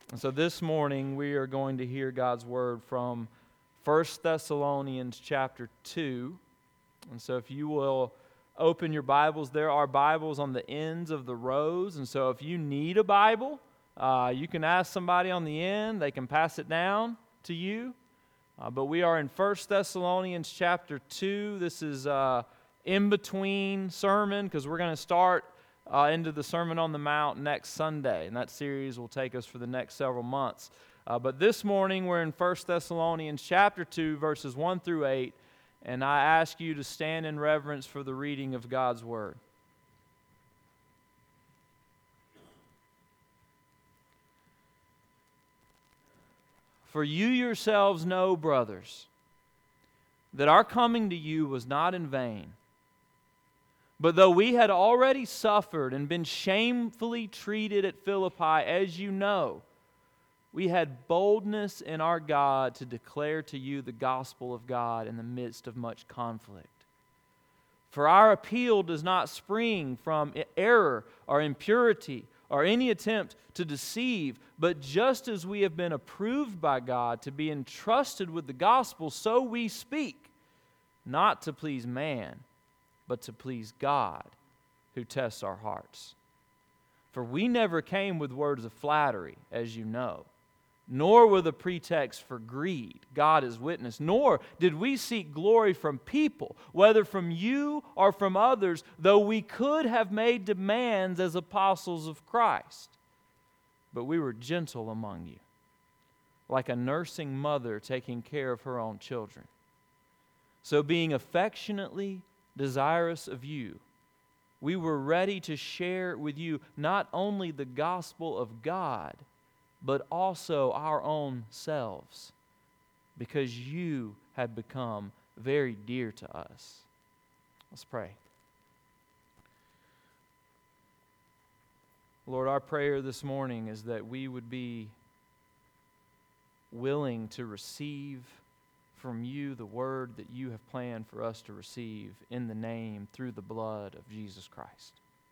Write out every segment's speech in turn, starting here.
And so this morning we are going to hear God's Word from 1 Thessalonians chapter 2. And so if you will open your Bibles, there are Bibles on the ends of the rows. And so if you need a Bible, you can ask somebody on the end. They can pass it down to you. But we are in 1 Thessalonians chapter 2. This is in between sermon because we're going to start into the Sermon on the Mount next Sunday. And that series will take us for the next several months. But this morning we're in 1 Thessalonians chapter 2, verses 1 through 8. And I ask you to stand in reverence for the reading of God's Word. For you yourselves know, brothers, that our coming to you was not in vain. But though we had already suffered and been shamefully treated at Philippi, as you know, we had boldness in our God to declare to you the gospel of God in the midst of much conflict. For our appeal does not spring from error or impurity or any attempt to deceive, but just as we have been approved by God to be entrusted with the gospel, so we speak, not to please man, but to please God, who tests our hearts. For we never came with words of flattery, as you know, nor with a pretext for greed, God is witness, nor did we seek glory from people, whether from you or from others, though we could have made demands as apostles of Christ. But we were gentle among you, like a nursing mother taking care of her own children. So being affectionately desirous of you, we were ready to share with you not only the gospel of God, but also our own selves, because you had become very dear to us. Let's pray. Lord, our prayer this morning is that we would be willing to receive from you the word that you have planned for us to receive in the name, through the blood of Jesus Christ.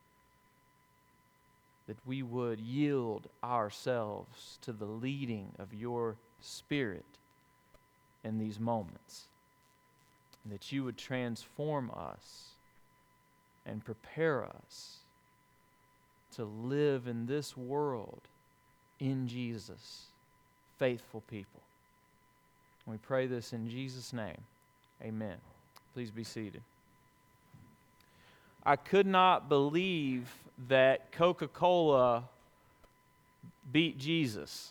That we would yield ourselves to the leading of your Spirit in these moments. And that you would transform us and prepare us to live in this world in Jesus, faithful people. We pray this in Jesus' name. Amen. Please be seated. I could not believe that Coca-Cola beat Jesus.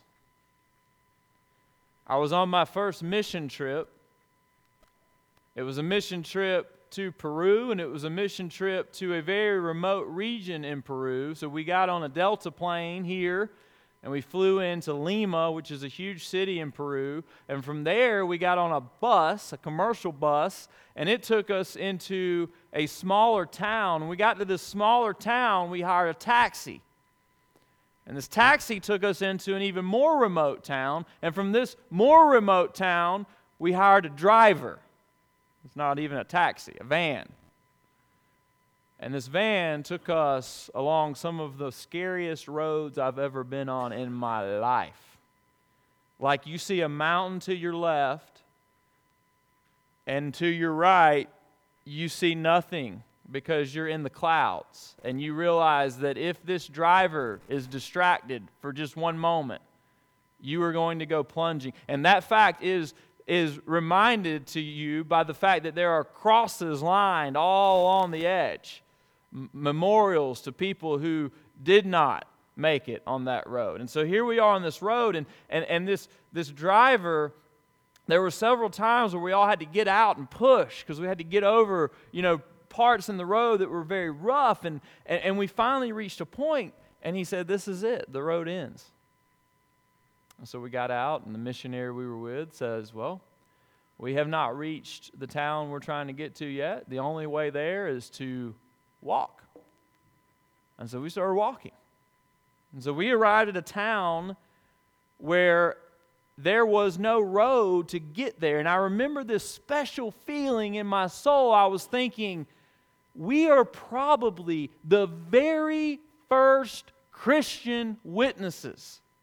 I was on my first mission trip. It was a mission trip to Peru, and it was a mission trip to a very remote region in Peru. So we got on a Delta plane here, and we flew into Lima, which is a huge city in Peru. And from there, we got on a bus, a commercial bus, and it took us into a smaller town. When we got to this smaller town, we hired a taxi. And this taxi took us into an even more remote town. And from this more remote town, we hired a driver. It's not even a taxi, a van. And this van took us along some of the scariest roads I've ever been on in my life. Like you see a mountain to your left, and to your right, you see nothing because you're in the clouds. And you realize that if this driver is distracted for just one moment, you are going to go plunging. And that fact is reminded to you by the fact that there are crosses lined all along the edge. Memorials to people who did not make it on that road. And so here we are on this road, and this driver, there were several times where we all had to get out and push because we had to get over, parts in the road that were very rough, and we finally reached a point, and he said, "This is it, the road ends." And so we got out, and the missionary we were with says, "Well, we have not reached the town we're trying to get to yet. The only way there is to walk." And so we started walking. And so we arrived at a town where there was no road to get there. And I remember this special feeling in my soul. I was thinking, we are probably the very first Christian witnesses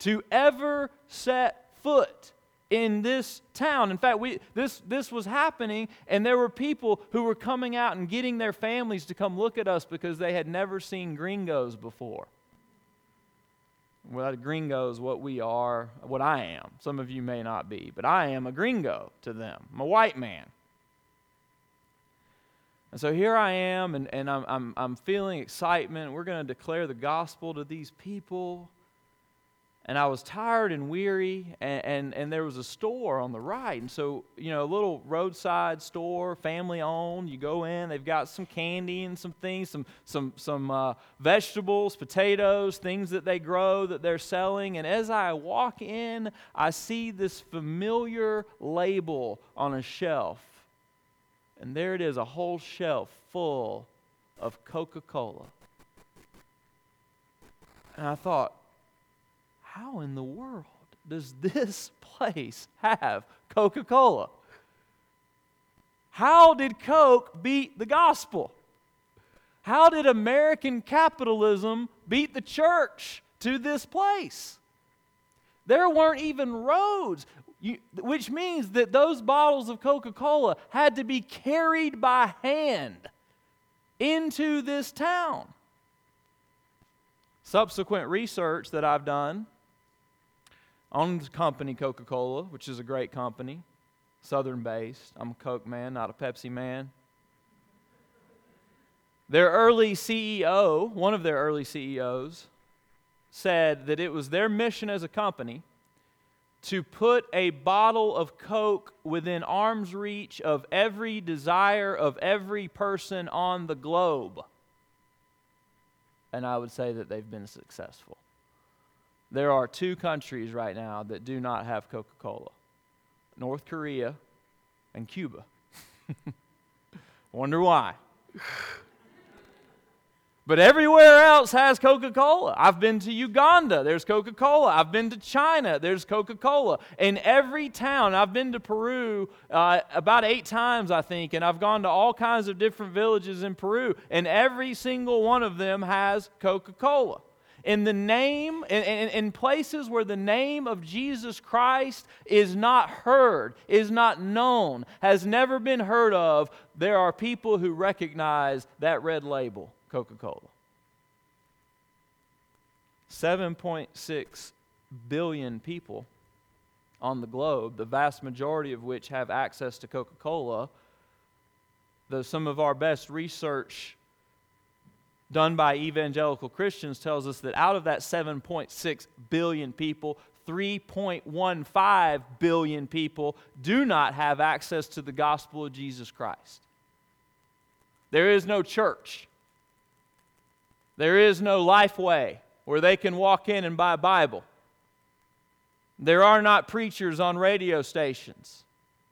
to ever set foot in this town. In fact, this was happening, and there were people who were coming out and getting their families to come look at us because they had never seen gringos before. Well, a gringo is what we are, what I am. Some of you may not be, but I am a gringo to them. I'm a white man. And so here I am, and I'm feeling excitement. We're going to declare the gospel to these people. And I was tired and weary, and there was a store on the right. And so, a little roadside store, family-owned. You go in, they've got some candy and some things, some vegetables, potatoes, things that they grow that they're selling. And as I walk in, I see this familiar label on a shelf. And there it is, a whole shelf full of Coca-Cola. And I thought, how in the world does this place have Coca-Cola? How did Coke beat the gospel? How did American capitalism beat the church to this place? There weren't even roads, which means that those bottles of Coca-Cola had to be carried by hand into this town. Subsequent research that I've done on the company Coca-Cola, which is a great company, Southern-based. I'm a Coke man, not a Pepsi man. Their early CEO, one of their early CEOs, said that it was their mission as a company to put a bottle of Coke within arm's reach of every desire of every person on the globe. And I would say that they've been successful. There are 2 countries right now that do not have Coca-Cola. North Korea and Cuba. Wonder why. But everywhere else has Coca-Cola. I've been to Uganda, there's Coca-Cola. I've been to China, there's Coca-Cola. In every town, I've been to Peru about 8 times, I think, and I've gone to all kinds of different villages in Peru, and every single one of them has Coca-Cola. In the name, in places where the name of Jesus Christ is not heard, is not known, has never been heard of, there are people who recognize that red label, Coca-Cola. 7.6 billion people on the globe, the vast majority of which have access to Coca-Cola. Though some of our best research done by evangelical Christians tells us that out of that 7.6 billion people, 3.15 billion people do not have access to the gospel of Jesus Christ. There is no church. There is no Lifeway where they can walk in and buy a Bible. There are not preachers on radio stations.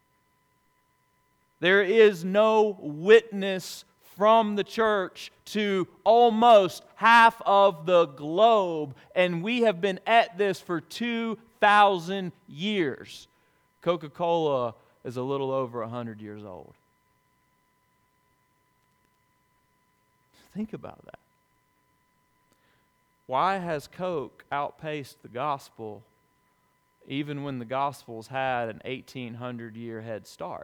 There is no witness from the church to almost half of the globe, and we have been at this for 2,000 years. Coca-Cola is a little over 100 years old. Think about that. Why has Coke outpaced the gospel even when the gospel's had an 1,800-year head start?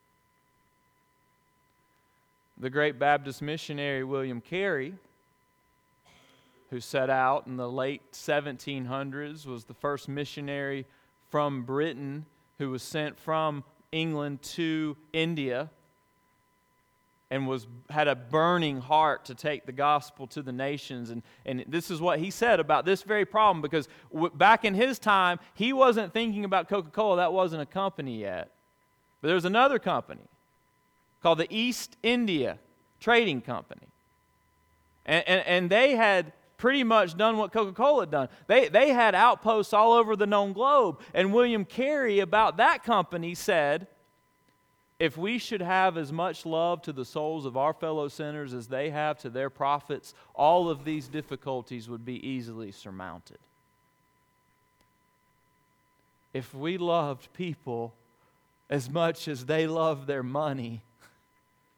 The great Baptist missionary William Carey, who set out in the late 1700s, was the first missionary from Britain who was sent from England to India and had a burning heart to take the gospel to the nations. And this is what he said about this very problem, because back in his time, he wasn't thinking about Coca-Cola. That wasn't a company yet. But there was another company called the East India Trading Company. And they had pretty much done what Coca-Cola had done. They had outposts all over the known globe. And William Carey about that company said, if we should have as much love to the souls of our fellow sinners as they have to their prophets, all of these difficulties would be easily surmounted. If we loved people as much as they love their money,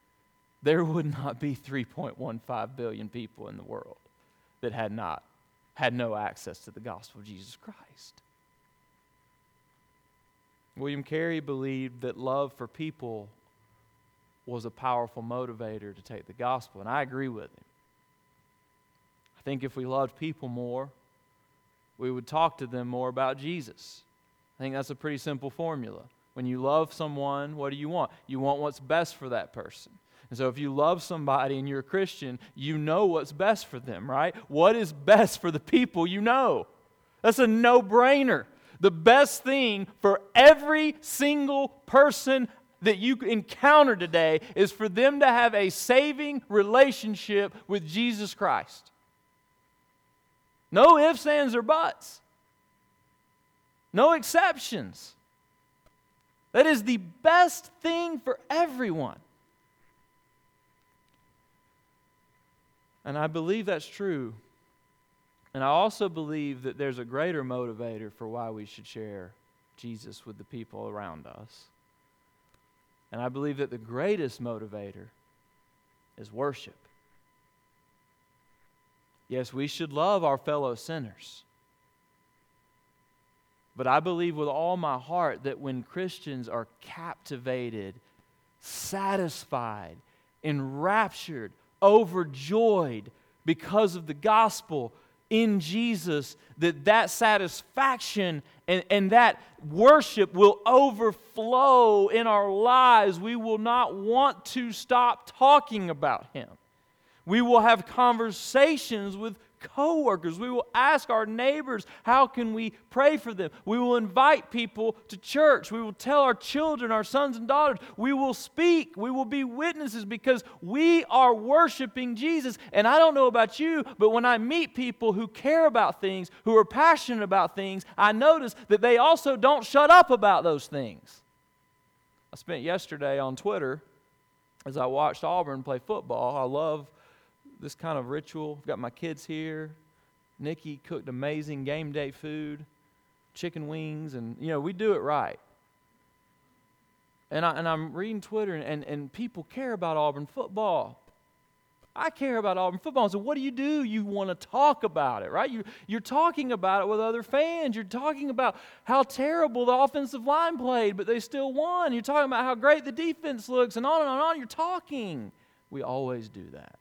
there would not be 3.15 billion people in the world that had not had no access to the gospel of Jesus Christ. William Carey believed that love for people was a powerful motivator to take the gospel, and I agree with him. I think if we loved people more, we would talk to them more about Jesus. I think that's a pretty simple formula. When you love someone, what do you want? You want what's best for that person. And so if you love somebody and you're a Christian, you know what's best for them, right? What is best for the people you know? That's a no-brainer. The best thing for every single person that you encounter today is for them to have a saving relationship with Jesus Christ. No ifs, ands, or buts. No exceptions. That is the best thing for everyone. And I believe that's true. And I also believe that there's a greater motivator for why we should share Jesus with the people around us. And I believe that the greatest motivator is worship. Yes, we should love our fellow sinners. But I believe with all my heart that when Christians are captivated, satisfied, enraptured, overjoyed because of the gospel in Jesus, that satisfaction and that worship will overflow in our lives. We will not want to stop talking about Him. We will have conversations with coworkers. We will ask our neighbors, how can we pray for them? We will invite people to church. We will tell our children, our sons and daughters. We will speak. We will be witnesses because we are worshiping Jesus. And I don't know about you, but when I meet people who care about things, who are passionate about things, I notice that they also don't shut up about those things. I spent yesterday on Twitter as I watched Auburn play football. I love this kind of ritual. I've got my kids here. Nikki cooked amazing game day food, chicken wings, and we do it right. And I'm reading Twitter, and people care about Auburn football. I care about Auburn football. So what do? You want to talk about it, right? You're talking about it with other fans. You're talking about how terrible the offensive line played, but they still won. You're talking about how great the defense looks, and on and on and on. You're talking. We always do that.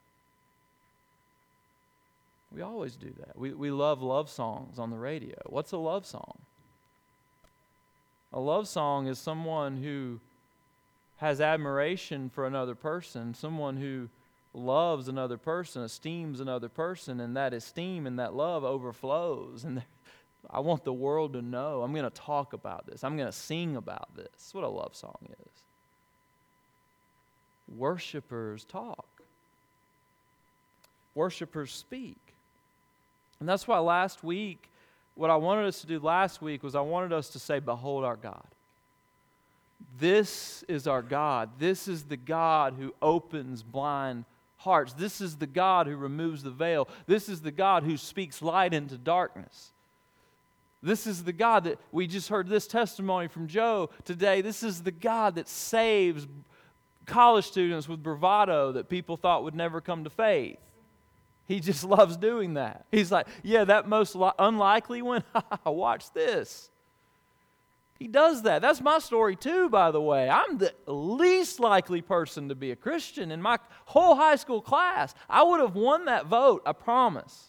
We always do that. We love songs on the radio. What's a love song? A love song is someone who has admiration for another person, someone who loves another person, esteems another person, and that esteem and that love overflows. And I want the world to know. I'm going to talk about this. I'm going to sing about this. That's what a love song is. Worshipers talk. Worshipers speak. And that's why what I wanted us to do last week was I wanted us to say, behold our God. This is our God. This is the God who opens blind hearts. This is the God who removes the veil. This is the God who speaks light into darkness. This is the God that we just heard this testimony from Joe today. This is the God that saves college students with bravado that people thought would never come to faith. He just loves doing that. He's like, yeah, that most unlikely one, watch this. He does that. That's my story too, by the way. I'm the least likely person to be a Christian in my whole high school class. I would have won that vote, I promise.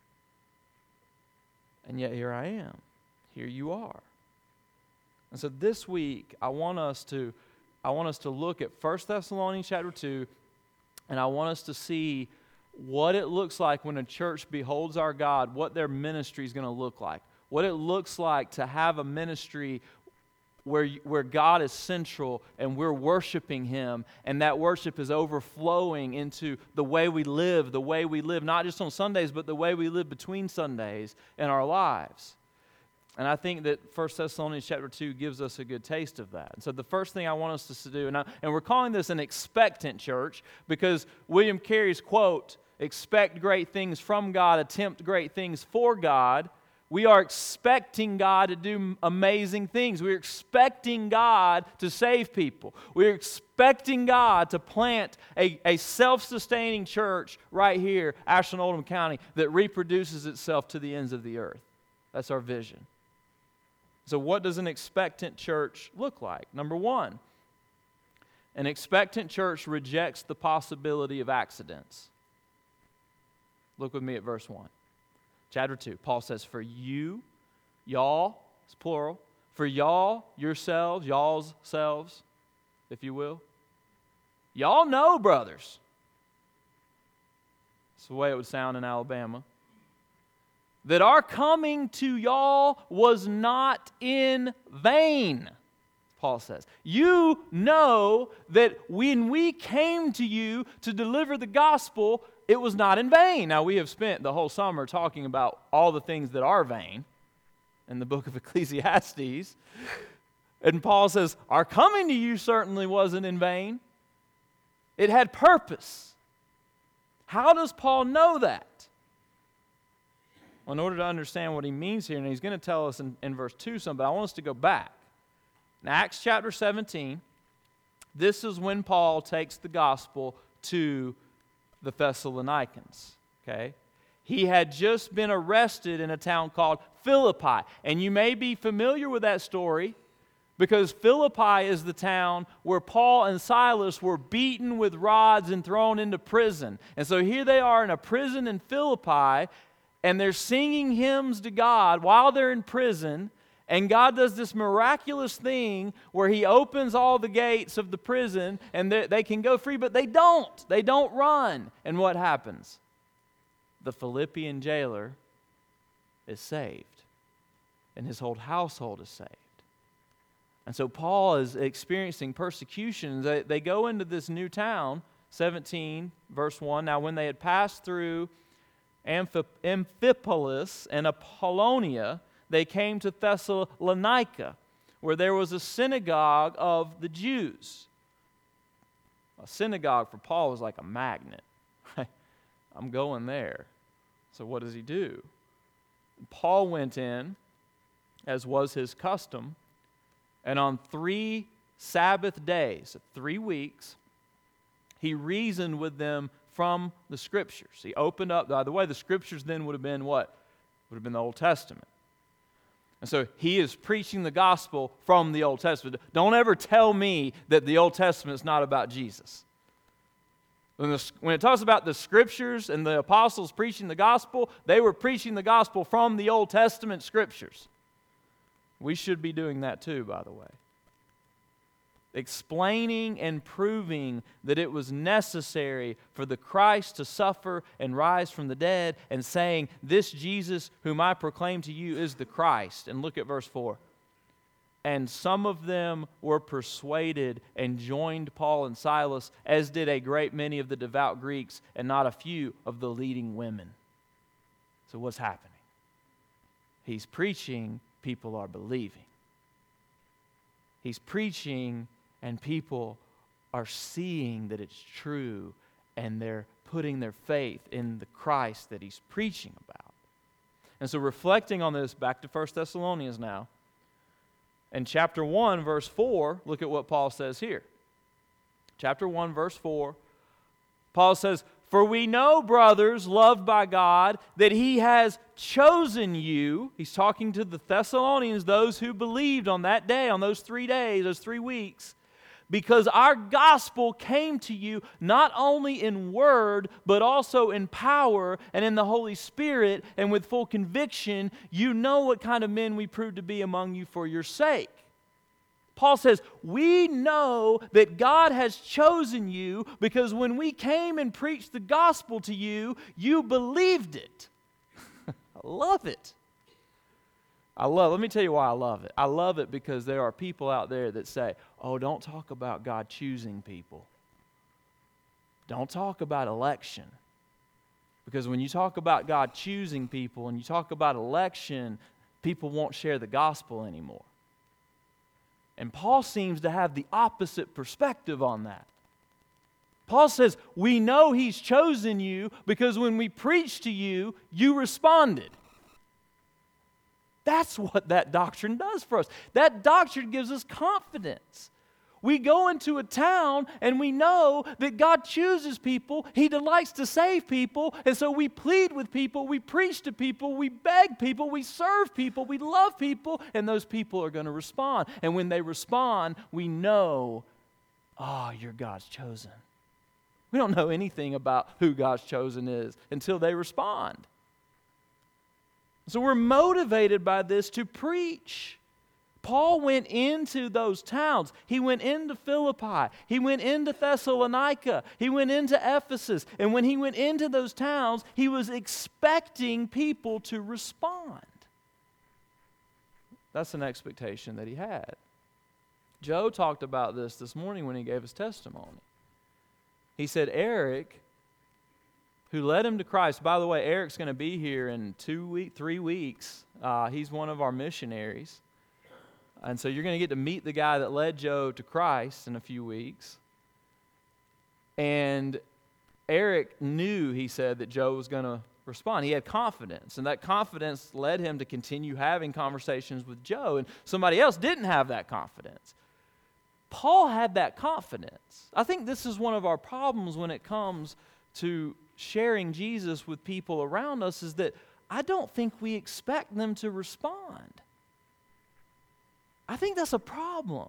And yet here I am. Here you are. And so this week, I want us to look at 1 Thessalonians chapter 2, and I want us to see what it looks like when a church beholds our God, what their ministry is going to look like, what it looks like to have a ministry where God is central and we're worshiping Him, and that worship is overflowing into the way we live not just on Sundays, but the way we live between Sundays in our lives. And I think that 1 Thessalonians chapter 2 gives us a good taste of that. And so the first thing I want us to do, and we're calling this an expectant church, because William Carey's quote, expect great things from God, attempt great things for God, we are expecting God to do amazing things. We're expecting God to save people. We're expecting God to plant a self-sustaining church right here, Ashland Oldham County, that reproduces itself to the ends of the earth. That's our vision. So what does an expectant church look like? Number one, an expectant church rejects the possibility of accidents. Look with me at verse 1. Chapter 2, Paul says, for you, y'all, it's plural, for y'all, yourselves, y'all's selves, if you will. Y'all know, brothers. It's the way it would sound in Alabama. That our coming to y'all was not in vain, Paul says. You know that when we came to you to deliver the gospel, it was not in vain. Now, we have spent the whole summer talking about all the things that are vain in the book of Ecclesiastes. And Paul says, our coming to you certainly wasn't in vain. It had purpose. How does Paul know that? Well, in order to understand what he means here, and he's going to tell us in verse 2 something, but I want us to go back. In Acts chapter 17, this is when Paul takes the gospel to the Thessalonians, okay? He had just been arrested in a town called Philippi. And you may be familiar with that story because Philippi is the town where Paul and Silas were beaten with rods and thrown into prison. And so here they are in a prison in Philippi, and they're singing hymns to God while they're in prison. And God does this miraculous thing where He opens all the gates of the prison and they can go free, but they don't. They don't run. And what happens? The Philippian jailer is saved. And his whole household is saved. And so Paul is experiencing persecution. They go into this new town, 17, verse 1. Now when they had passed through Amphipolis and Apollonia, they came to Thessalonica, where there was a synagogue of the Jews. A synagogue for Paul was like a magnet. I'm going there. So what does he do? Paul went in, as was his custom, and on 3 Sabbath days, 3 weeks, he reasoned with them from the Scriptures. He opened up, by the way, the Scriptures then would have been what? Would have been the Old Testament. And so he is preaching the gospel from the Old Testament. Don't ever tell me that the Old Testament is not about Jesus. When it talks about the Scriptures and the apostles preaching the gospel, they were preaching the gospel from the Old Testament Scriptures. We should be doing that too, by the way. Explaining and proving that it was necessary for the Christ to suffer and rise from the dead, and saying, this Jesus whom I proclaim to you is the Christ. And look at verse 4. And some of them were persuaded and joined Paul and Silas, as did a great many of the devout Greeks, and not a few of the leading women. So what's happening? He's preaching, people are believing. He's preaching, and people are seeing that it's true, and they're putting their faith in the Christ that he's preaching about. And so reflecting on this, back to 1 Thessalonians now. In chapter 1, verse 4, look at what Paul says here. Chapter 1, verse 4, Paul says, for we know, brothers, loved by God, that He has chosen you. He's talking to the Thessalonians, those who believed on that day, on those 3 days, those 3 weeks, because our gospel came to you not only in word, but also in power and in the Holy Spirit and with full conviction. You know what kind of men we proved to be among you for your sake. Paul says, we know that God has chosen you because when we came and preached the gospel to you, you believed it. I love it. Let me tell you why I love it. I love it because there are people out there that say, oh, don't talk about God choosing people. Don't talk about election. Because when you talk about God choosing people and you talk about election, people won't share the gospel anymore. And Paul seems to have the opposite perspective on that. Paul says, we know He's chosen you because when we preached to you, you responded. That's what that doctrine does for us. That doctrine gives us confidence. We go into a town and we know that God chooses people. He delights to save people. And so we plead with people, we preach to people, we beg people, we serve people, we love people, and those people are going to respond. And when they respond, we know, you're God's chosen. We don't know anything about who God's chosen is until they respond. So we're motivated by this to preach. Paul went into those towns. He went into Philippi. He went into Thessalonica. He went into Ephesus. And when he went into those towns, he was expecting people to respond. That's an expectation that he had. Joe talked about this morning when he gave his testimony. He said, Eric, who led him to Christ. By the way, Eric's going to be here in 3 weeks. He's one of our missionaries. And so you're going to get to meet the guy that led Joe to Christ in a few weeks. And Eric knew, he said, that Joe was going to respond. He had confidence. And that confidence led him to continue having conversations with Joe. And somebody else didn't have that confidence. Paul had that confidence. I think this is one of our problems when it comes to sharing Jesus with people around us, is that I don't think we expect them to respond. I think that's a problem.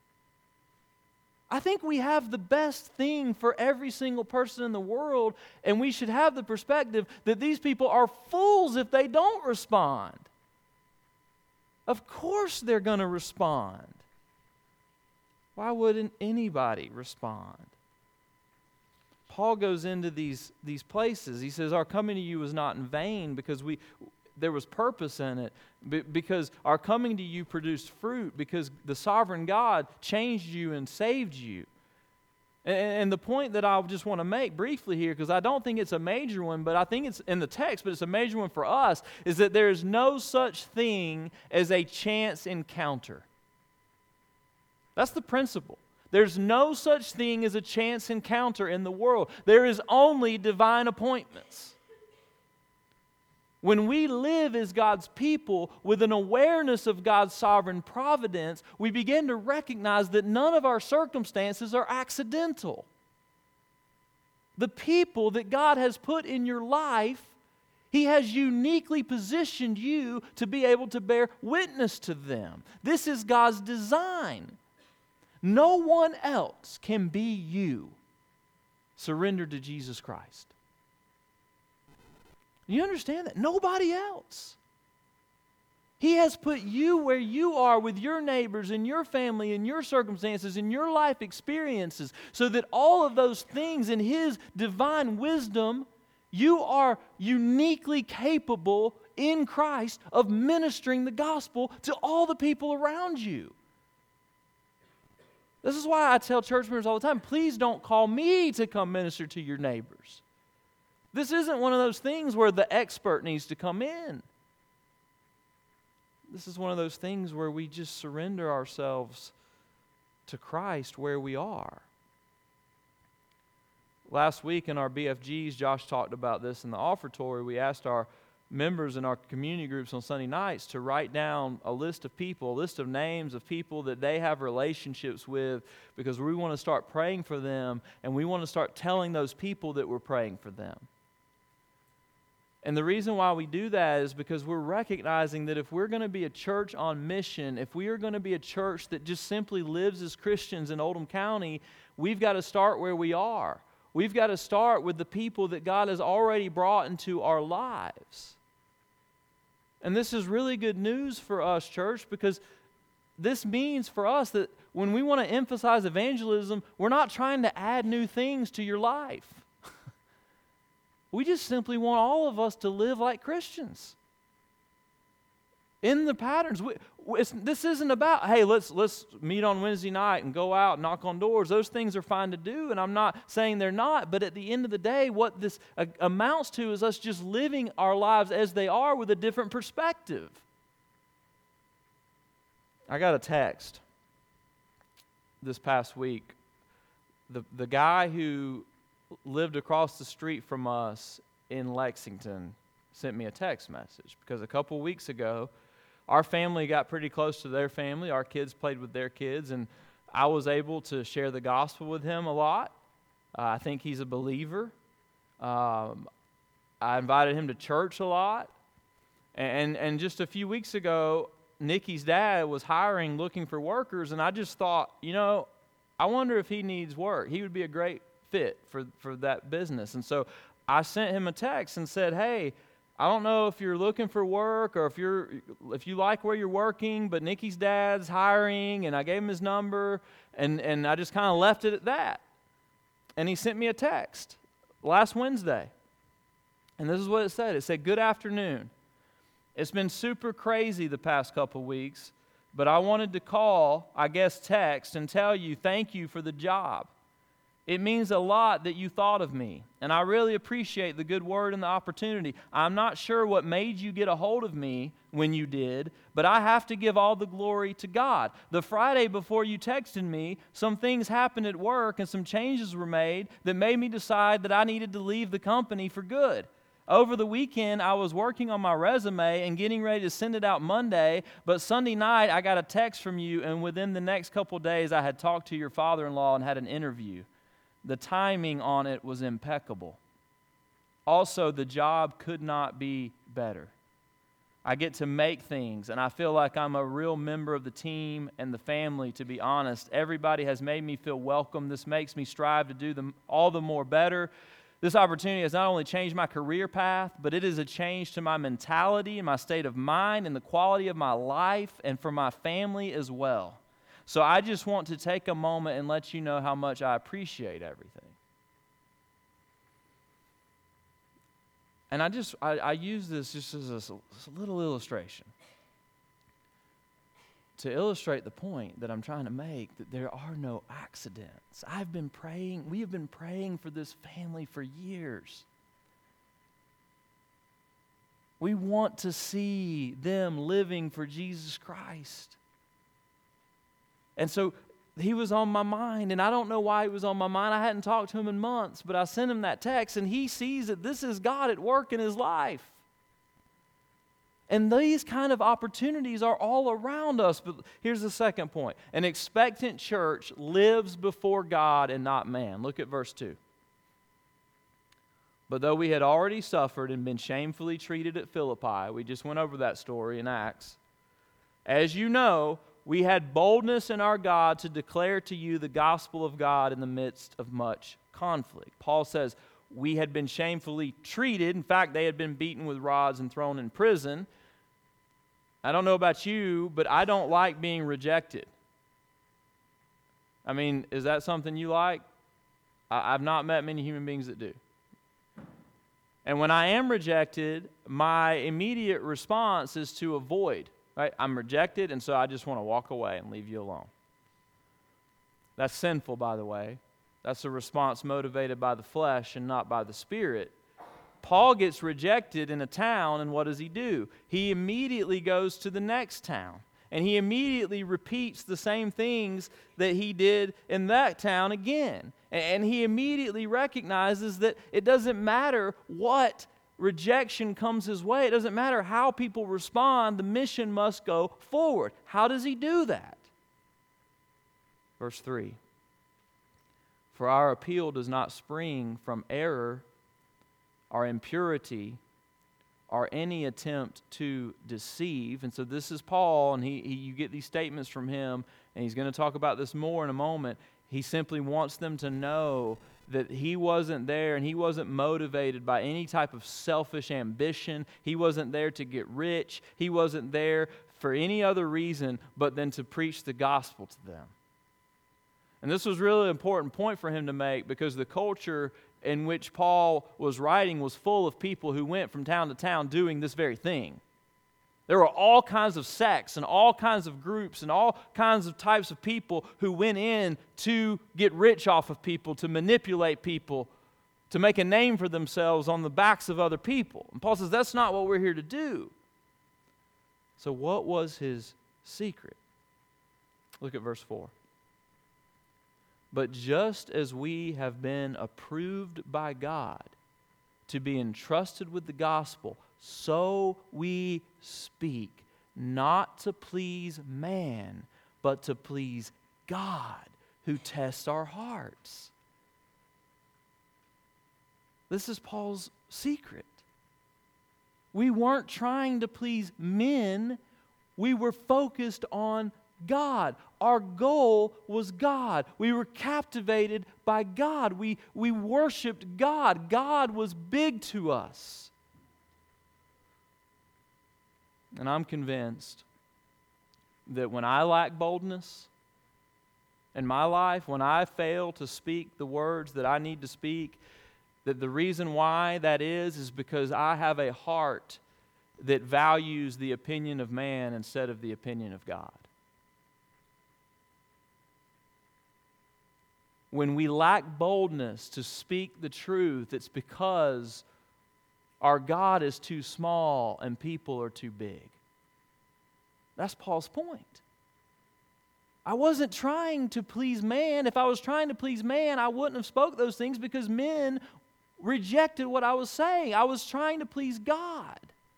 I think we have the best thing for every single person in the world, and we should have the perspective that these people are fools if they don't respond. Of course they're going to respond. Why wouldn't anybody respond? Paul goes into these places. He says, our coming to you was not in vain because there was purpose in it, because our coming to you produced fruit, because the sovereign God changed you and saved you. And the point that I just want to make briefly here, because I don't think it's a major one, but I think it's in the text, but it's a major one for us, is that there is no such thing as a chance encounter. That's the principle. There's no such thing as a chance encounter in the world. There is only divine appointments. When we live as God's people with an awareness of God's sovereign providence, we begin to recognize that none of our circumstances are accidental. The people that God has put in your life, He has uniquely positioned you to be able to bear witness to them. This is God's design. No one else can be you surrendered to Jesus Christ. You understand that? Nobody else. He has put you where you are with your neighbors and your family and your circumstances and your life experiences, so that all of those things in His divine wisdom, you are uniquely capable in Christ of ministering the gospel to all the people around you. This is why I tell church members all the time, please don't call me to come minister to your neighbors. This isn't one of those things where the expert needs to come in. This is one of those things where we just surrender ourselves to Christ where we are. Last week in our BFGs, Josh talked about this in the offertory. We asked our members in our community groups on Sunday nights to write down a list of people, a list of names of people that they have relationships with, because we want to start praying for them, and we want to start telling those people that we're praying for them. And the reason why we do that is because we're recognizing that if we're going to be a church on mission, if we are going to be a church that just simply lives as Christians in Oldham County, we've got to start where we are. We've got to start with the people that God has already brought into our lives. And this is really good news for us, church, because this means for us that when we want to emphasize evangelism, we're not trying to add new things to your life. We just simply want all of us to live like Christians. In the patterns. This isn't about, hey, let's meet on Wednesday night and go out and knock on doors. Those things are fine to do, and I'm not saying they're not, but at the end of the day, what this amounts to is us just living our lives as they are with a different perspective. I got a text this past week. The guy who lived across the street from us in Lexington sent me a text message, because a couple weeks ago, our family got pretty close to their family. Our kids played with their kids, and I was able to share the gospel with him a lot. I think he's a believer. I invited him to church a lot. And just a few weeks ago, Nikki's dad was looking for workers, and I just thought, I wonder if he needs work. He would be a great fit for that business. And so I sent him a text and said, hey, I don't know if you're looking for work or if you like where you're working, but Nikki's dad's hiring, and I gave him his number, and I just kind of left it at that. And he sent me a text last Wednesday. And this is what it said. It said, good afternoon. It's been super crazy the past couple weeks, but I wanted to text and tell you thank you for the job. It means a lot that you thought of me, and I really appreciate the good word and the opportunity. I'm not sure what made you get a hold of me when you did, but I have to give all the glory to God. The Friday before you texted me, some things happened at work and some changes were made that made me decide that I needed to leave the company for good. Over the weekend, I was working on my resume and getting ready to send it out Monday, but Sunday night I got a text from you, and within the next couple days I had talked to your father-in-law and had an interview. The timing on it was impeccable. Also, the job could not be better. I get to make things, and I feel like I'm a real member of the team and the family, to be honest. Everybody has made me feel welcome. This makes me strive to do them all the more better. This opportunity has not only changed my career path, but it is a change to my mentality and my state of mind and the quality of my life and for my family as well. So I just want to take a moment and let you know how much I appreciate everything. And I use this just as a little illustration to illustrate the point that I'm trying to make, that there are no accidents. we have been praying for this family for years. We want to see them living for Jesus Christ. And so he was on my mind, and I don't know why he was on my mind. I hadn't talked to him in months, but I sent him that text, and he sees that this is God at work in his life. And these kind of opportunities are all around us. But here's the second point. An expectant church lives before God and not man. Look at verse 2. But though we had already suffered and been shamefully treated at Philippi, we just went over that story in Acts, as you know, we had boldness in our God to declare to you the gospel of God in the midst of much conflict. Paul says we had been shamefully treated. In fact, they had been beaten with rods and thrown in prison. I don't know about you, but I don't like being rejected. I mean, is that something you like? I've not met many human beings that do. And when I am rejected, my immediate response is to avoid. Right? I'm rejected, and so I just want to walk away and leave you alone. That's sinful, by the way. That's a response motivated by the flesh and not by the Spirit. Paul gets rejected in a town, and what does he do? He immediately goes to the next town, and he immediately repeats the same things that he did in that town again. And he immediately recognizes that it doesn't matter what rejection comes his way. It doesn't matter how people respond. The mission must go forward. How does he do that? Verse 3. For our appeal does not spring from error or impurity or any attempt to deceive. And so this is Paul, and you get these statements from him, and he's going to talk about this more in a moment. He simply wants them to know that he wasn't there and he wasn't motivated by any type of selfish ambition. He wasn't there to get rich. He wasn't there for any other reason but than to preach the gospel to them. And this was really an important point for him to make, because the culture in which Paul was writing was full of people who went from town to town doing this very thing. There were all kinds of sects and all kinds of groups and all kinds of types of people who went in to get rich off of people, to manipulate people, to make a name for themselves on the backs of other people. And Paul says that's not what we're here to do. So what was his secret? Look at verse 4. But just as we have been approved by God to be entrusted with the gospel, so we speak, not to please man, but to please God, who tests our hearts. This is Paul's secret. We weren't trying to please men. We were focused on God. Our goal was God. We were captivated by God. We worshiped God. God was big to us. And I'm convinced that when I lack boldness in my life, when I fail to speak the words that I need to speak, that the reason why that is because I have a heart that values the opinion of man instead of the opinion of God. When we lack boldness to speak the truth, it's because our God is too small and people are too big. That's Paul's point. I wasn't trying to please man. If I was trying to please man, I wouldn't have spoke those things because men rejected what I was saying. I was trying to please God.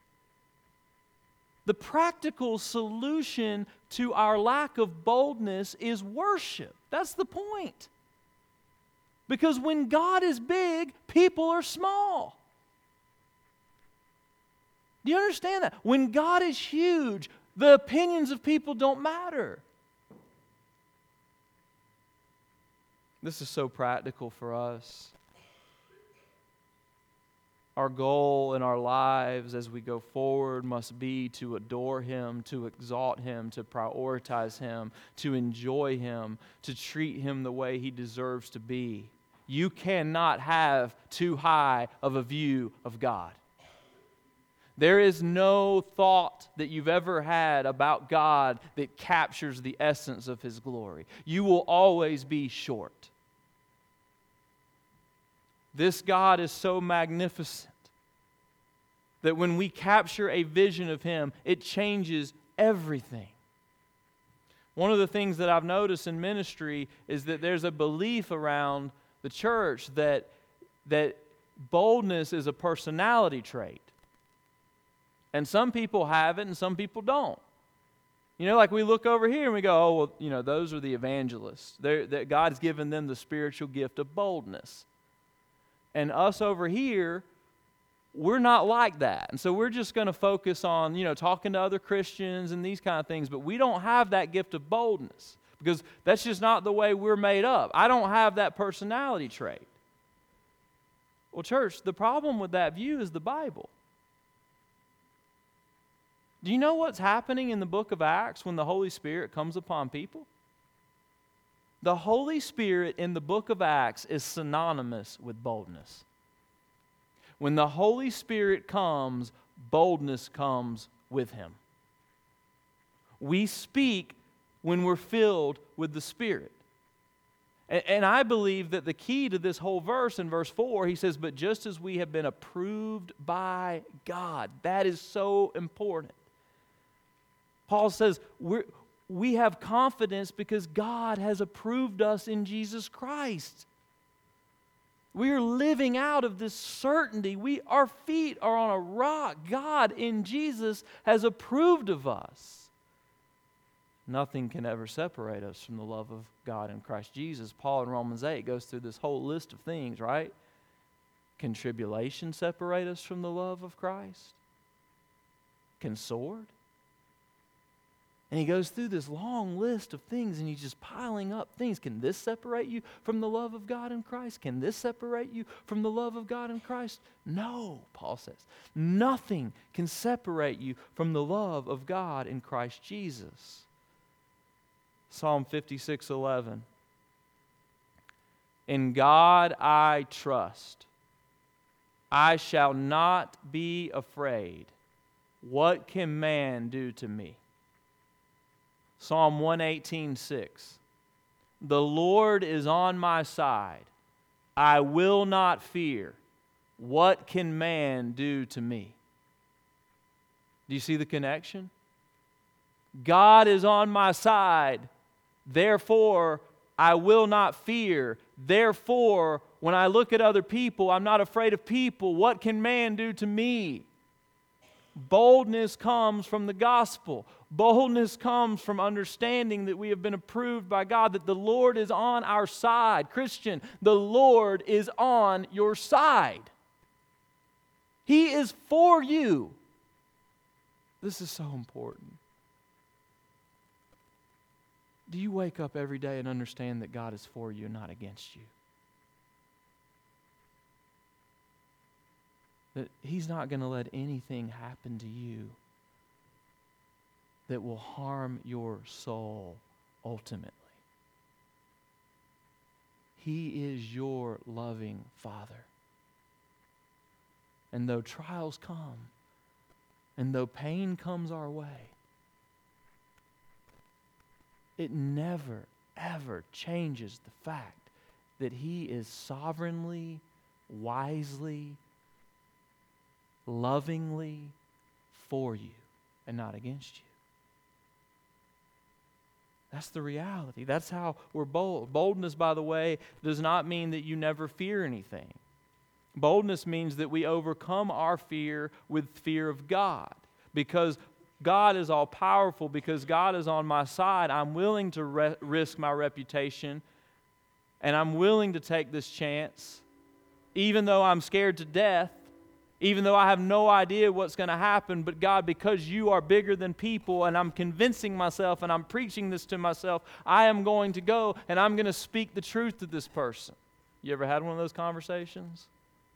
The practical solution to our lack of boldness is worship. That's the point. Because when God is big, people are small. Do you understand that? When God is huge, the opinions of people don't matter. This is so practical for us. Our goal in our lives as we go forward must be to adore Him, to exalt Him, to prioritize Him, to enjoy Him, to treat Him the way He deserves to be. You cannot have too high of a view of God. There is no thought that you've ever had about God that captures the essence of His glory. You will always be short. This God is so magnificent that when we capture a vision of Him, it changes everything. One of the things that I've noticed in ministry is that there's a belief around the church that boldness is a personality trait. And some people have it and some people don't. You know, like we look over here and we go, oh, well, you know, those are the evangelists. That God's given them the spiritual gift of boldness. And us over here, we're not like that. And so we're just going to focus on, you know, talking to other Christians and these kind of things. But we don't have that gift of boldness because that's just not the way we're made up. I don't have that personality trait. Well, church, the problem with that view is the Bible. Do you know what's happening in the book of Acts when the Holy Spirit comes upon people? The Holy Spirit in the book of Acts is synonymous with boldness. When the Holy Spirit comes, boldness comes with Him. We speak when we're filled with the Spirit. And I believe that the key to this whole verse, in verse 4, he says, but just as we have been approved by God. That is so important. Paul says, we have confidence because God has approved us in Jesus Christ. We are living out of this certainty. Our feet are on a rock. God in Jesus has approved of us. Nothing can ever separate us from the love of God in Christ Jesus. Paul in Romans 8 goes through this whole list of things, right? Can tribulation separate us from the love of Christ? Can sword? And he goes through this long list of things and he's just piling up things. Can this separate you from the love of God in Christ? Can this separate you from the love of God in Christ? No, Paul says. Nothing can separate you from the love of God in Christ Jesus. Psalm 56:11. In God I trust. I shall not be afraid. What can man do to me? Psalm 118:6. The Lord is on my side. I will not fear. What can man do to me? Do you see the connection? God is on my side. Therefore, I will not fear. Therefore, when I look at other people, I'm not afraid of people. What can man do to me? Boldness comes from the gospel. Boldness comes from understanding that we have been approved by God, that the Lord is on our side. Christian, the Lord is on your side. He is for you. This is so important. Do you wake up every day and understand that God is for you and not against you? That He's not going to let anything happen to you that will harm your soul ultimately. He is your loving Father. And though trials come, and though pain comes our way, it never, ever changes the fact that He is sovereignly, wisely, lovingly for you and not against you. That's the reality. That's how we're bold. Boldness, by the way, does not mean that you never fear anything. Boldness means that we overcome our fear with fear of God. Because God is all powerful, because God is on my side, I'm willing to risk my reputation, and I'm willing to take this chance, even though I'm scared to death, even though I have no idea what's going to happen. But God, because you are bigger than people, and I'm convincing myself and I'm preaching this to myself, I am going to go and I'm going to speak the truth to this person. You ever had one of those conversations?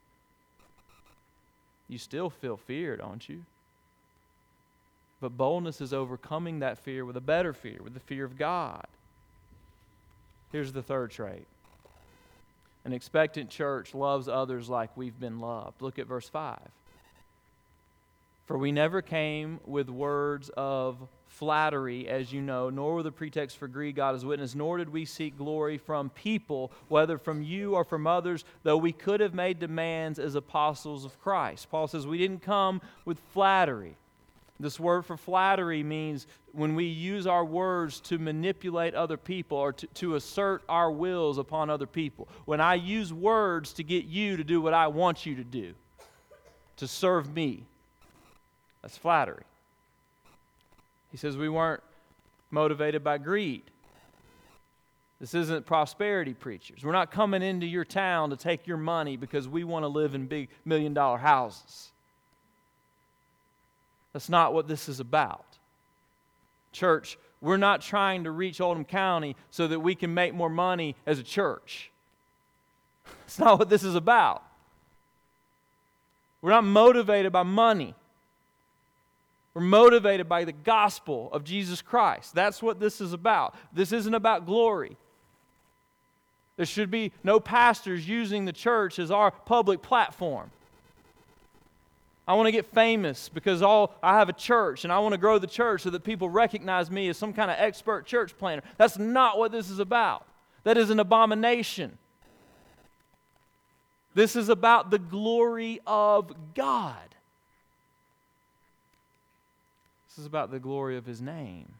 You still feel fear, don't you? But boldness is overcoming that fear with a better fear, with the fear of God. Here's the third trait. An expectant church loves others like we've been loved. Look at verse 5. For we never came with words of flattery, as you know, nor with a pretext for greed, God is witness, nor did we seek glory from people, whether from you or from others, though we could have made demands as apostles of Christ. Paul says we didn't come with flattery. This word for flattery means when we use our words to manipulate other people or to assert our wills upon other people. When I use words to get you to do what I want you to do, to serve me, that's flattery. He says we weren't motivated by greed. This isn't prosperity preachers. We're not coming into your town to take your money because we want to live in big $1-million houses. That's not what this is about. Church, we're not trying to reach Oldham County so that we can make more money as a church. That's not what this is about. We're not motivated by money. We're motivated by the gospel of Jesus Christ. That's what this is about. This isn't about glory. There should be no pastors using the church as our public platform. I want to get famous because I have a church and I want to grow the church so that people recognize me as some kind of expert church planner. That's not what this is about. That is an abomination. This is about the glory of God. This is about the glory of His name.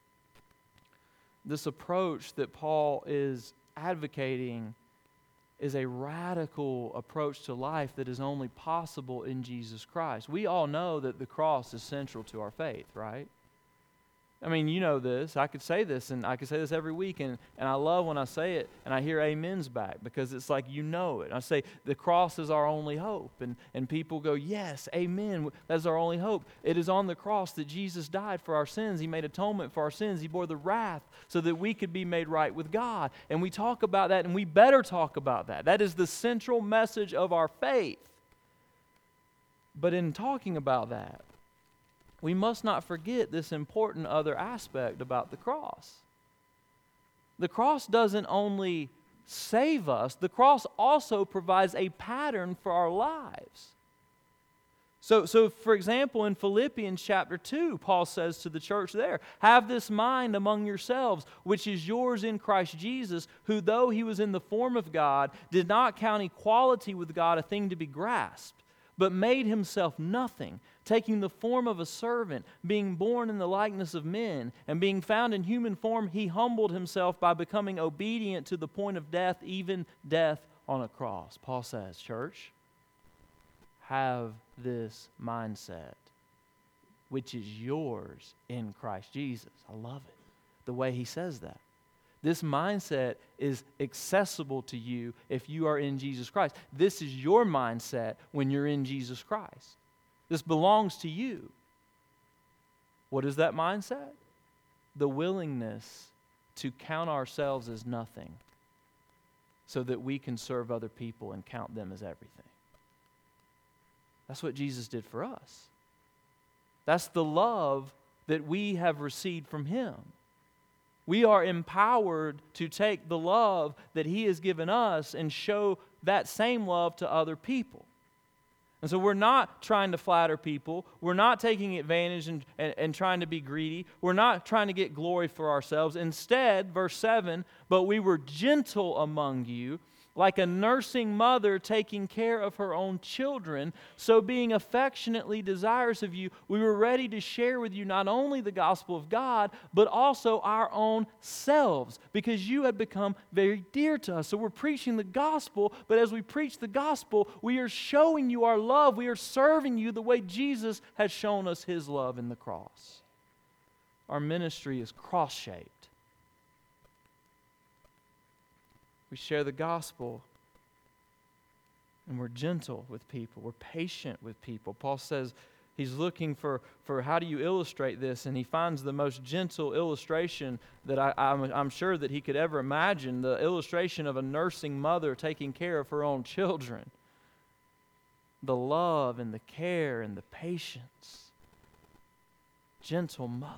This approach that Paul is advocating is a radical approach to life that is only possible in Jesus Christ. We all know that the cross is central to our faith, right? I mean, you know this. I could say this, and I could say this every week, and I love when I say it, and I hear amens back, because it's like you know it. I say, the cross is our only hope, and people go, yes, amen, that's our only hope. It is on the cross that Jesus died for our sins. He made atonement for our sins. He bore the wrath so that we could be made right with God. And we talk about that, and we better talk about that. That is the central message of our faith. But in talking about that, we must not forget this important other aspect about the cross. The cross doesn't only save us, the cross also provides a pattern for our lives. So for example, in Philippians chapter 2, Paul says to the church there, have this mind among yourselves, which is yours in Christ Jesus, who though He was in the form of God, did not count equality with God a thing to be grasped, but made Himself nothing, taking the form of a servant, being born in the likeness of men, and being found in human form, He humbled Himself by becoming obedient to the point of death, even death on a cross. Paul says, church, have this mindset which is yours in Christ Jesus. I love it, the way he says that. This mindset is accessible to you if you are in Jesus Christ. This is your mindset when you're in Jesus Christ. This belongs to you. What is that mindset? The willingness to count ourselves as nothing so that we can serve other people and count them as everything. That's what Jesus did for us. That's the love that we have received from him. We are empowered to take the love that he has given us and show that same love to other people. And so we're not trying to flatter people. We're not taking advantage and trying to be greedy. We're not trying to get glory for ourselves. Instead, verse 7, but we were gentle among you, like a nursing mother taking care of her own children. So being affectionately desirous of you, we were ready to share with you not only the gospel of God, but also our own selves, because you had become very dear to us. So we're preaching the gospel, but as we preach the gospel, we are showing you our love. We are serving you the way Jesus has shown us his love in the cross. Our ministry is cross-shaped. We share the gospel, and we're gentle with people. We're patient with people. Paul says he's looking for how do you illustrate this, and he finds the most gentle illustration that I'm sure that he could ever imagine, the illustration of a nursing mother taking care of her own children. The love and the care and the patience. Gentle mother.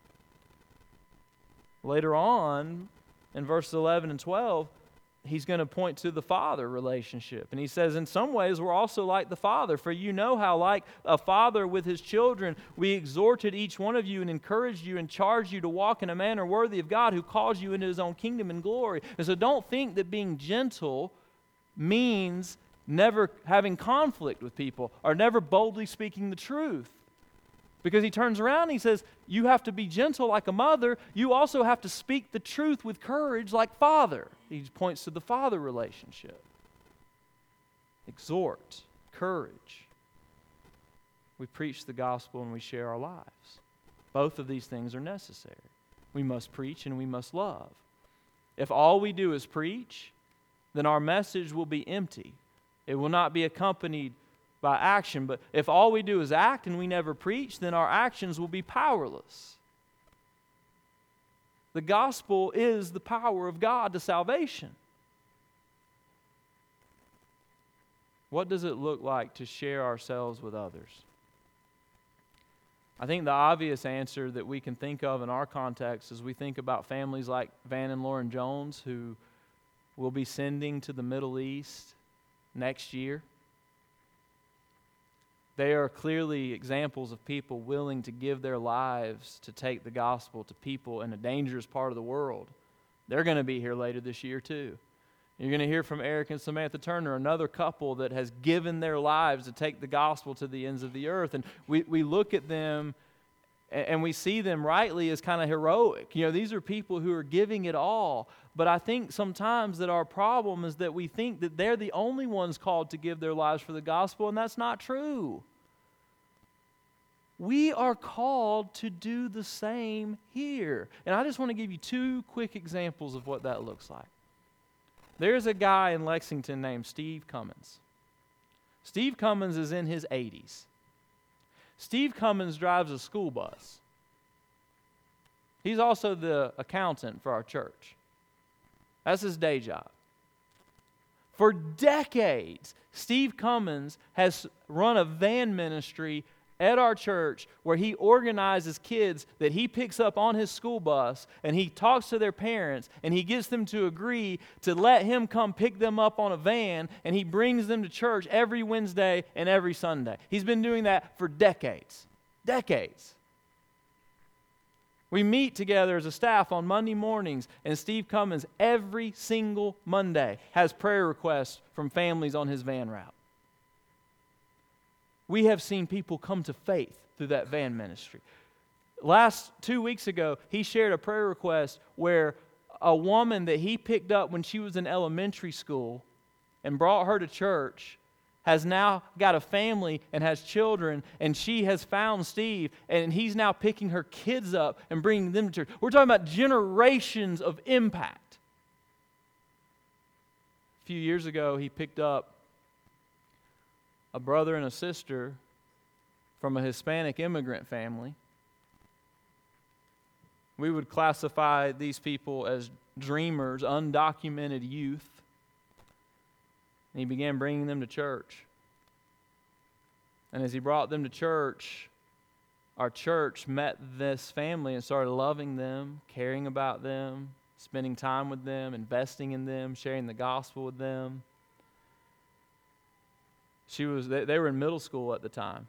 Later on, in verses 11 and 12, he's going to point to the father relationship. And he says, in some ways, we're also like the Father. For you know how, like a father with his children, we exhorted each one of you and encouraged you and charged you to walk in a manner worthy of God who calls you into his own kingdom and glory. And so don't think that being gentle means never having conflict with people or never boldly speaking the truth. Because he turns around and he says, you have to be gentle like a mother. You also have to speak the truth with courage like father. He points to the father relationship. Exhort, courage. We preach the gospel and we share our lives. Both of these things are necessary. We must preach and we must love. If all we do is preach, then our message will be empty. It will not be accompanied by action. But if all we do is act and we never preach, then our actions will be powerless. The gospel is the power of God to salvation. What does it look like to share ourselves with others? I think the obvious answer that we can think of in our context is we think about families like Van and Lauren Jones, who will be sending to the Middle East next year. They are clearly examples of people willing to give their lives to take the gospel to people in a dangerous part of the world. They're going to be here later this year too. You're going to hear from Eric and Samantha Turner, another couple that has given their lives to take the gospel to the ends of the earth. And we look at them and we see them rightly as kind of heroic. You know, these are people who are giving it all. But I think sometimes that our problem is that we think that they're the only ones called to give their lives for the gospel, and that's not true. We are called to do the same here. And I just want to give you two quick examples of what that looks like. There's a guy in Lexington named Steve Cummins. Steve Cummins is in his 80s. Steve Cummins drives a school bus. He's also the accountant for our church. That's his day job. For decades, Steve Cummins has run a van ministry at our church where he organizes kids that he picks up on his school bus, and he talks to their parents and he gets them to agree to let him come pick them up on a van, and he brings them to church every Wednesday and every Sunday. He's been doing that for decades. Decades. We meet together as a staff on Monday mornings, and Steve Cummins every single Monday has prayer requests from families on his van route. We have seen people come to faith through that van ministry. 2 weeks ago, he shared a prayer request where a woman that he picked up when she was in elementary school and brought her to church has now got a family and has children, and she has found Steve, and he's now picking her kids up and bringing them to church. We're talking about generations of impact. A few years ago, he picked up a brother and a sister from a Hispanic immigrant family. We would classify these people as dreamers, undocumented youth. And he began bringing them to church. And as he brought them to church, our church met this family and started loving them, caring about them, spending time with them, investing in them, sharing the gospel with them. They were in middle school at the time.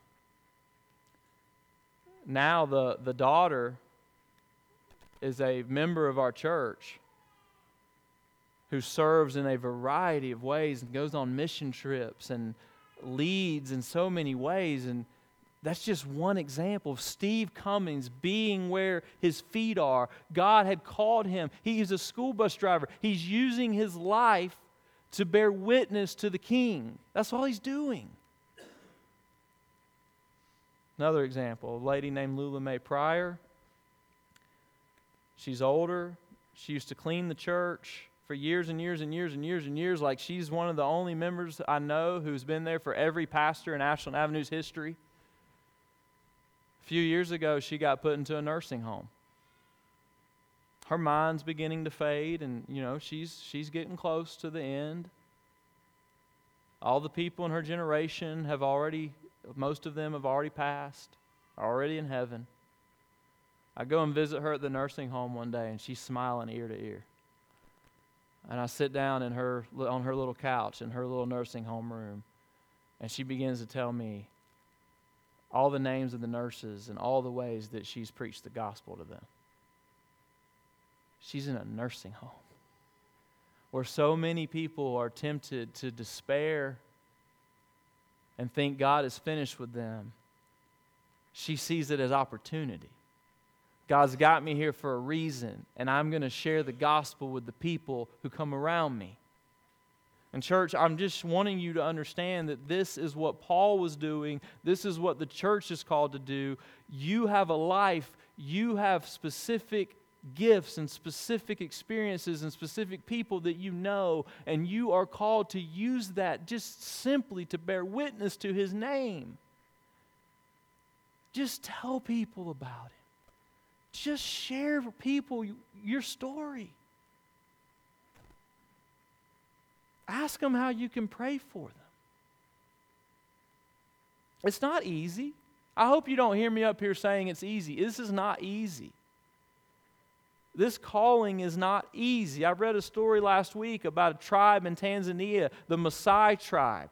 Now the daughter is a member of our church who serves in a variety of ways and goes on mission trips and leads in so many ways. And that's just one example of Steve Cummings being where his feet are. God had called him. He's a school bus driver. He's using his life to bear witness to the King. That's all he's doing. Another example, a lady named Lula Mae Pryor. She's older. She used to clean the church for years and years and years and years and years. Like, she's one of the only members I know who's been there for every pastor in Ashland Avenue's history. A few years ago, she got put into a nursing home. Her mind's beginning to fade, and she's getting close to the end. All the people in her generation most of them have already passed, are already in heaven. I go and visit her at the nursing home one day, and she's smiling ear to ear. And I sit down on her little couch in her little nursing home room, and she begins to tell me all the names of the nurses and all the ways that she's preached the gospel to them. She's in a nursing home where so many people are tempted to despair and think God is finished with them. She sees it as opportunity. God's got me here for a reason, and I'm going to share the gospel with the people who come around me. And church, I'm just wanting you to understand that this is what Paul was doing. This is what the church is called to do. You have a life. You have specific gifts and specific experiences and specific people that you know, and you are called to use that just simply to bear witness to His name. Just tell people about it. Just share with people your story. Ask them how you can pray for them. It's not easy. I hope you don't hear me up here saying it's easy. This is not easy. This calling is not easy. I read a story last week about a tribe in Tanzania, the Maasai tribe.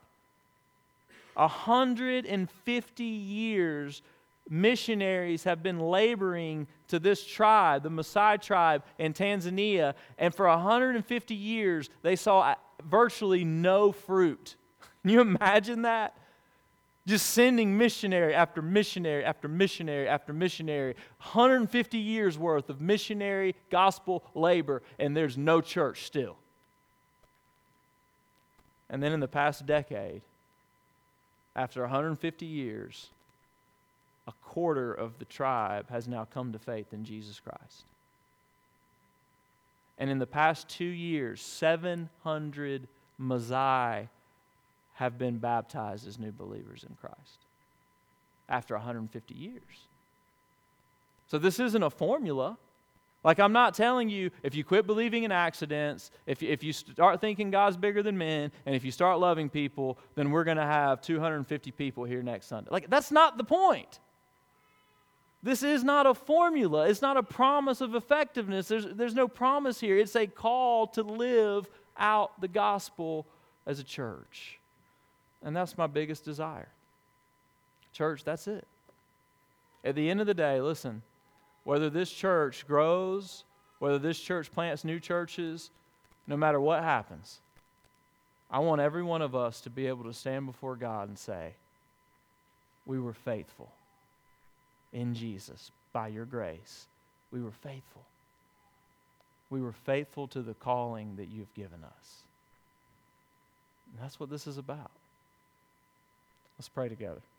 150 years missionaries have been laboring to this tribe, the Maasai tribe in Tanzania, and for 150 years they saw virtually no fruit. Can you imagine that? Just sending missionary after missionary after missionary after missionary. 150 years worth of missionary gospel labor, and there's no church still. And then in the past decade, after 150 years, a quarter of the tribe has now come to faith in Jesus Christ. And in the past 2 years, 700 Maasai have been baptized as new believers in Christ after 150 years. So this isn't a formula. Like, I'm not telling you, if you quit believing in accidents, if you start thinking God's bigger than men, and if you start loving people, then we're going to have 250 people here next Sunday. Like, that's not the point. This is not a formula. It's not a promise of effectiveness. There's no promise here. It's a call to live out the gospel as a church. And that's my biggest desire. Church, that's it. At the end of the day, listen, whether this church grows, whether this church plants new churches, no matter what happens, I want every one of us to be able to stand before God and say, we were faithful in Jesus by your grace. We were faithful. We were faithful to the calling that you've given us. And that's what this is about. Let's pray together.